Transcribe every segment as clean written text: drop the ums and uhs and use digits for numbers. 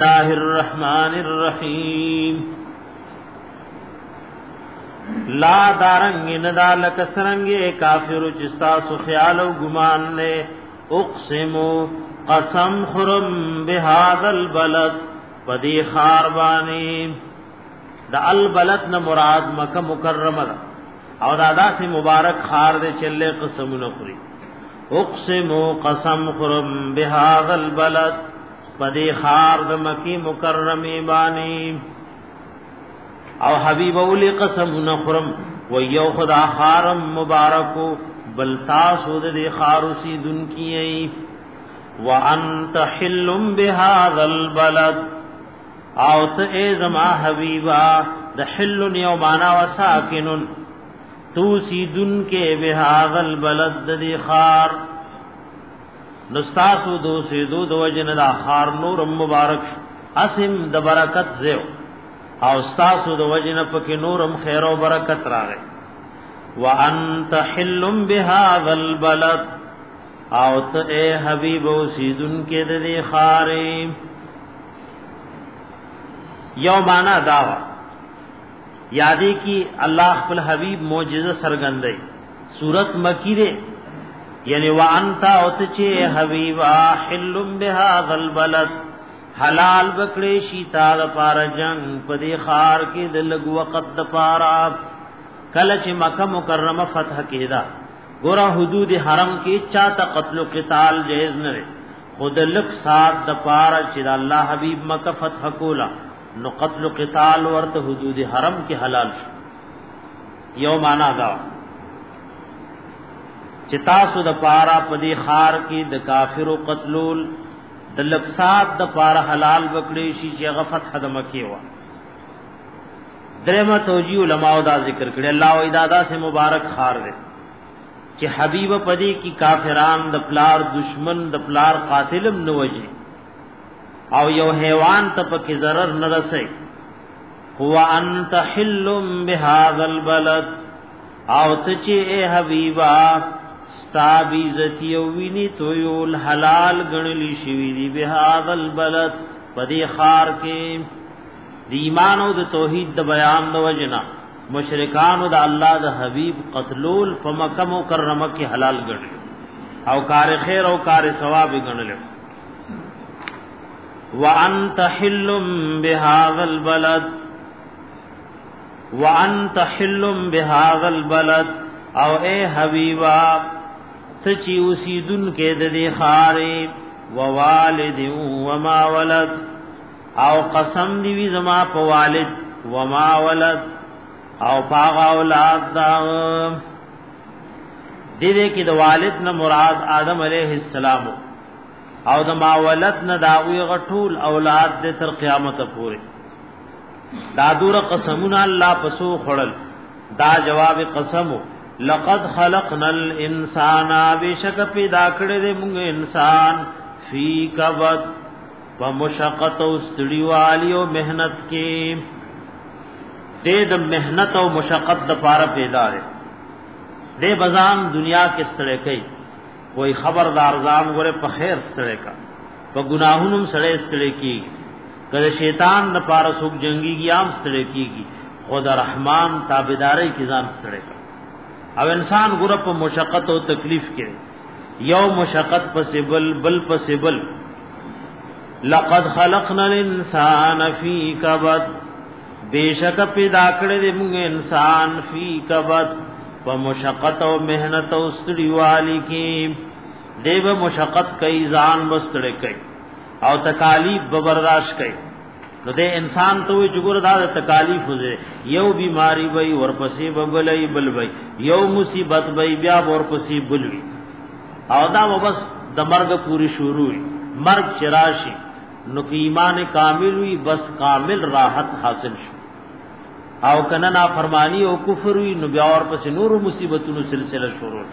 الله الرحمن الرحیم لا دارنگ ندالک سرنگے کافر چستا سو خیال و گمان لے اقسمو قسم خرم بهذا البلد پدی خاربانی دا البلد نا مراد مکہ مکرمہ دا او دادا سے مبارک خار دے چلے قسم نخری اقسمو قسم خرم بهذا البلد پدی خار د مکی مکرمی بانی او حبیب اولی قسم نخرم و یو خدا خارم مبارکو بل تاسو د خارسی دن کی وانت حل بهذا البلد او ته زما حبیبا د حل یو معنا وساکن تو سیدن کے بهذا البلد د خار نستاسو دو سے دو وجن دا خار نور مبارک اسم د برکت زیو او استاسو دو وجن پک نورم خیر و برکت راغی وانت حل بهذا البلد او ته اے حبیب او سیدن کے د خار یو معنا داوا یادی کی اللہ خپل حبیب معجزہ سرگندئی سورت مکی دے یعنی وانت اوتچے حبیبا حل بهذا البلد حلال بکڑے شیتا د پار جنگ پدی خار کی دلگ وقت د پارا کلچ مکہ مکرمہ فتح کیدا گورا حدود حرم کی چاہتا قتل و قتال جائز نہ خود لک ساتھ د پارا چہ اللہ حبیب مکہ فتح کولا نو قتل و قتال ورت حدود حرم کی حلال شو یو معنا دا چتاسو د پارا پدی خار کی د کافر و قتلول د لکسات د پارا حلال بکڑی شی چې غفت حدم کیوا درما توجی علماء دا ذکر کړي الله و ادادا سے مبارک خار دے چې حبیب پدی کی کافران د پلار دشمن د پلار قاتلم نوجی او یو حیوان ته پکې ضرر نه رسي هو انت حل بهذا البلد او ته چې اے حبیبا ستابی زتی او ویني تو یو حلال غنلی شوی دی بهذا البلد پدی خار کې دی ایمان او د توحید د بیان د وجنا مشرکان او د الله د حبیب قتلول فمکه مکرمه کې حلال غنل او کار خیر او کار ثواب غنل وانت حل بهذا البلد وانت حل بهذا البلد او اے حبیبا تچی اسیدن کے ددی خارے ووالد وما ولد او قسم دی زما په والد وما ولد او پاغ اولاد دا دې کې د والد نه مراد آدم علیہ السلام او د ما ولد نه داوی غټول اولاد دې تر قیامت پورې دا دور قسمونه الله پسو خړل دا جواب قسمو لقد خلقنا الانسان بشک پیدا کړی دې موږ انسان فی کبد ومشقت او استړیوالی او مهنت کې دې د مهنت او مشقت د پاره پیدا دی دې بزام دنیا کې ستړی کوي کوئی خبردار ځان غره په خیر ستړی کا په ګناهونو سره ستړی کی کله شیطان د پاره سوق جنگي گیام ستړی کیږي خدا رحمان تابعداري کی ځان ستړی کا او انسان غره په مشقت او تکلیف کې یو مشقت پسبل بل پسبل لقد خلقنا الانسان فی کبد بیشک پیدا کړی دې موږ انسان فی کبد په مشقت او مهنت او ستړیوالي کې دیو مشقت کوي ځان بستړی کوي او تکالیف به برداشت کوي نو دې انسان ته وي جګور دا تکالیف وځي یو بیماری وي ورپسې ببلای بل وي یو مصیبت وي بیا ورپسې بل وي او دا بس د مرګ پوری شروع وي مرګ چراشي نو کی ایمان کامل وي بس کامل راحت حاصل شو او کنه نا فرمانی او کفر وی نو بیا اور پس نور مصیبتونو سلسلہ شروع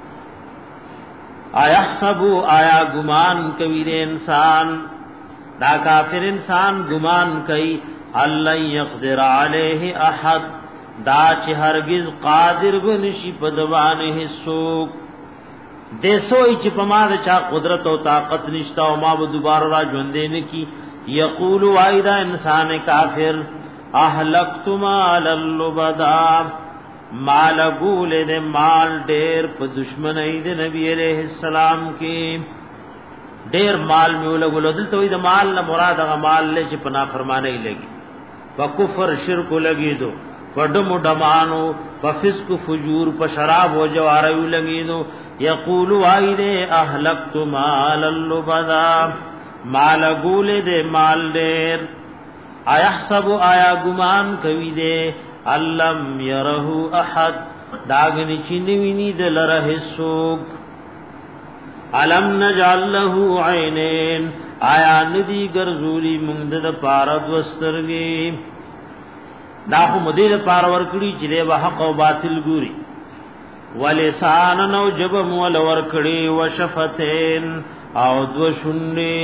آیا حسبو آیا گمان کوي انسان دا کافر انسان گمان کوي الله یقدر علیه احد دا چې هرگز قادر بنشي په دوانه هیڅوک دې سوې چې په ما د چا قدرت او طاقت نشتا او ما به دوباره را ژوندې نه کی یقول وایدا انسان کافر اهلکت مال اللبدا مال گول دے مال ډیر په دشمنی د نبی علیہ السلام کې ډیر مال میول غلو دلته وې د مال نه مراد هغه مال له چې پنا فرمانه لګي په کفر شرک لګي دو پډمو ډمانو په فسق فجور په شراب او جوارو لګي دو یقول وایده اهلکت مال اللبدا مال گول دے مال ډیر ایحسب آیا گمان کوي دے علم يره احد داغنی چینوینی دلره سوک علم نجعل له عینین آیا ندی گرزولی مونږ د پاره دوسترګي دا خو مدیر پاره ورکړي چې له حق او باطل ګوري ولسان نو جب مول ورکړي وشفتین او دو شنی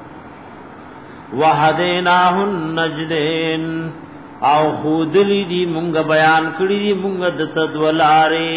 وهدیناه النجدین او خودلی دی مونږ بیان کړی دی مونږ د تدولاره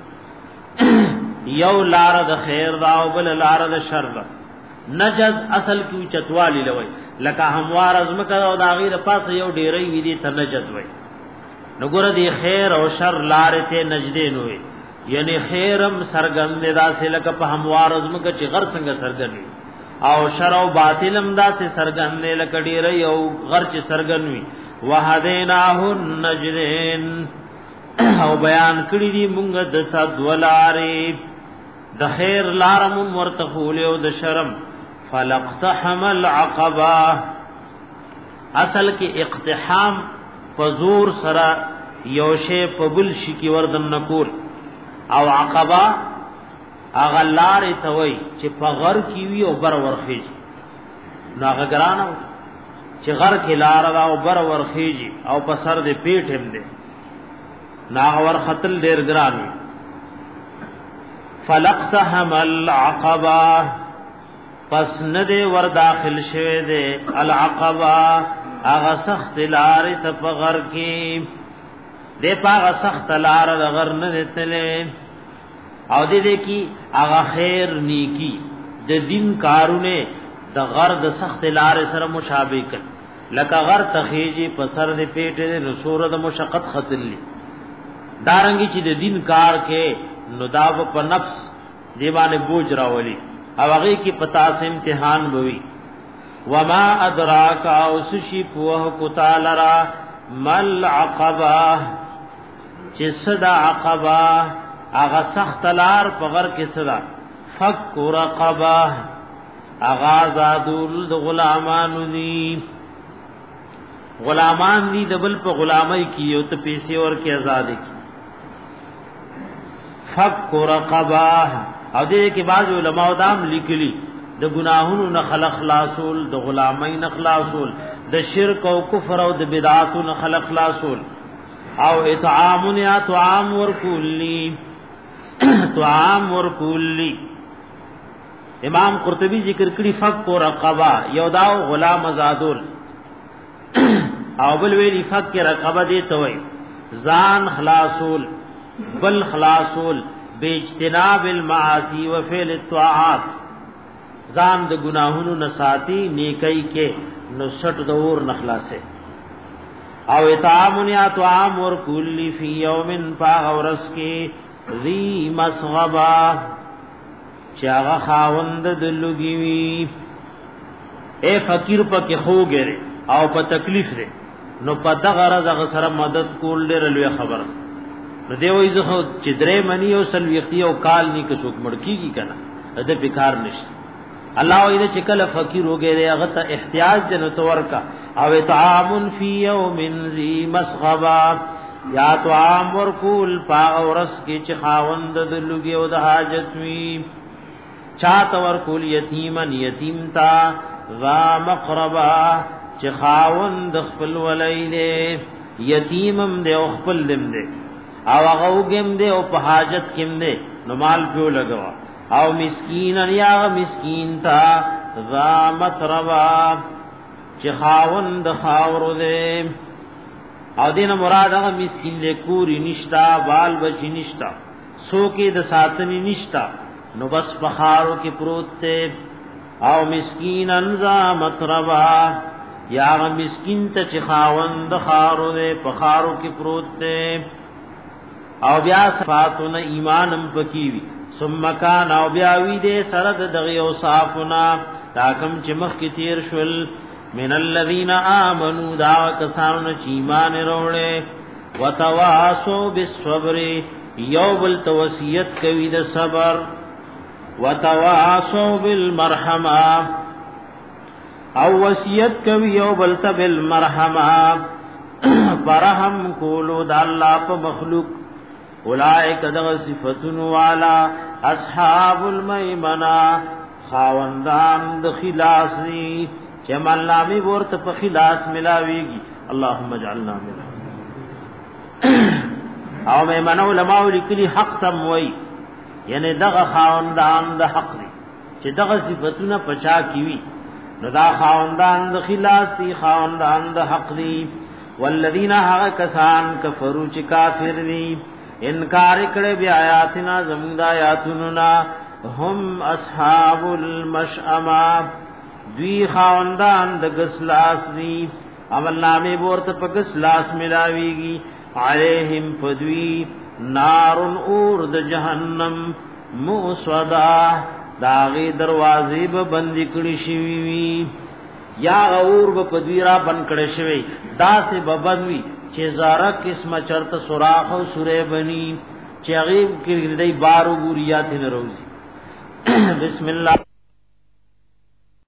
یو لار د خیر دا او بل لار د شر دا نجد اصل کی چتوالی لوي لکه هموار ازمکه او دا غیر پاس یو ډیرې وی دی ته نجد وای نګور دی خیر او شر لار ته نجدین وای یعنی خیرم سرګند دا سه لکه په هموار ازمکه چې غر څنګه سرګنی او شر او باطلم دا سه سرګند لکه ډیرې او غر چې سرګنوي وهدیناه النجدین او بیان کړی دی مونږ د تدولاره د خیر لارم ورتخول او د شرم فلقتحم العقبه اصل کې اقتحام فزور سرا یوشه پبل شي کی وردن نکول او عقبه اغلار توي چې په غر کی وی او بر ورخیږي ناغه ګرانو چې غر کې لار را او بر ورخیږي او په سر دې پیټ هم دې ناغور خطل ډیر ګران فلقتهم العقبه پس نه دې ور داخل شوه دې العقبه هغه سخت لار ته په غر کې دې پاغه سخت لار د غر نه تلې او دې کې هغه خیر نیکی د دین کارونه د غر د سخت لار سره مشابه کړ لکه غر تخیجی په سر دې پیټ دې نصور د مشقت خطلی دارنګي چې د دین کار کې نداب په نفس دیوانه بوج راولي او هغه کې پتا سه امتحان بوي وما ادراک او سشی پوه کو تعالی مل عقبه چې صدا عقبه هغه سخت لار په غر کې صدا فك رقبه اغازادول د غلامانو دي غلامان دي دبل په غلامۍ کې یو ته پیسې ور کې آزاد کی فك رقبه او دې کې بعض علماء دام لیکلي د ګناهونو نه خلق خلاصول د غلامۍ نه خلاصول د شرک او کفر او د بدعاتو نه خلق خلاصول او اطعام یا طعام ورکولی طعام ورکولی امام قرطبی ذکر کړي فک او رقبه یو دا غلام آزادول او بل ویلی فک رقبه دي ته وای ځان خلاصول بل خلاصول باجتناب المعاصی وفعل الطاعات ځان د ګناهونو نساتی نیکی کې نو سټ دور نخلاصه او اطعام یا طعام ور کلی فی یوم فاغورس کې ذی مسغبا چاغه خاوند دلوګي وی اے فقیر پکې خوګره او په تکلیف ده نو په دغه غرض سره مدد کول ډېر لوی خبره نو دی وای زه چې درې منی او سلوختی او کال نی که څوک مړکیږي کنه اده بیکار نشته الله وای چې کله فقیر وګره هغه ته احتیاج دنه تور کا او طعام فی یوم ذی مسغبا یا طعام ورکول پا اورس کی چې خاوند دلوګي او د حاجت وی چا تور کول یتیمن یتیم تا ذا مقربا چې خاوند خپل ولایله یتیمم دې او خپل دم دې او هغه وګم دې او په حاجت کېم دې نو مال پیو لګوا او مسکین یا مسکین تا ذا مقربا چې خاوند خاور دې او دینه مراد هغه مسکین له کوری نشتا بال بچی نشتا سو کې د ساتنی نشتا نو بس بخارو کې پروت ته او مسکین انزا مطربا یا مسکین ته چې خاوند خارو دې په خارو کې پروت دې او بیا صفاتونه ایمانم پکې وي ثم کان او بیا وی دې سره دغه اوصافنا تاکم چې مخ کې تیر شول من الذين امنوا دا کسانو چې ایمان وروړي وتواصوا بالصبر یوبل توصیت کوي د صبر وتواصوا بالمرحمه او وصیت کوي یوبل ته بالمرحمه برحم کولو د الله په مخلوق اولائک دغ صفاتن والا اصحاب المیمنه خاوندان د خلاص ني چې ملامي ورته په خلاص ملاويږي اللهم اجعلنا منهم او میمنه علماء لیکلي حق سم وای یعنی دغه خاوندان د حق دي چې دغه صفاتونه پچا کیوي نو دا خاوندان د خلاص دي خاوندان د حق دي والذین هغه کسان کفروا چې کافر دي انکار کړي بیا آیاتنا زموږ د آیاتونو نا هم اصحاب المشأمه دوی خاوندان د غسلاس دي عمل نامه ورته په غسلاس ملاويږي علیہم فدوی نار اور د جہنم موصدا داغی دروازې به بند کړي شي وي یا اور به پدوی را بند کړي شي دا سه ببنوي چې زارا قسمه چرته سوراخ او سوره بني چې غیب کې دای بارو ګوریات نه روزي بسم الله